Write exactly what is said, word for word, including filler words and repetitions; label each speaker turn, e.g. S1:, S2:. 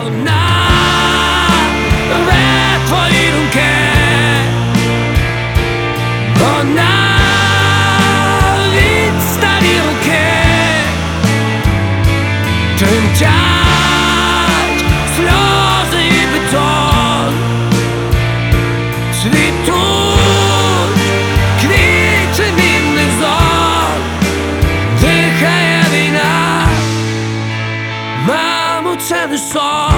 S1: вона рве твої думки, вона відстані руки, тремтять сльози і бетон, цвітуть квіти мінних зон, дихає війна, мамо, це не сон.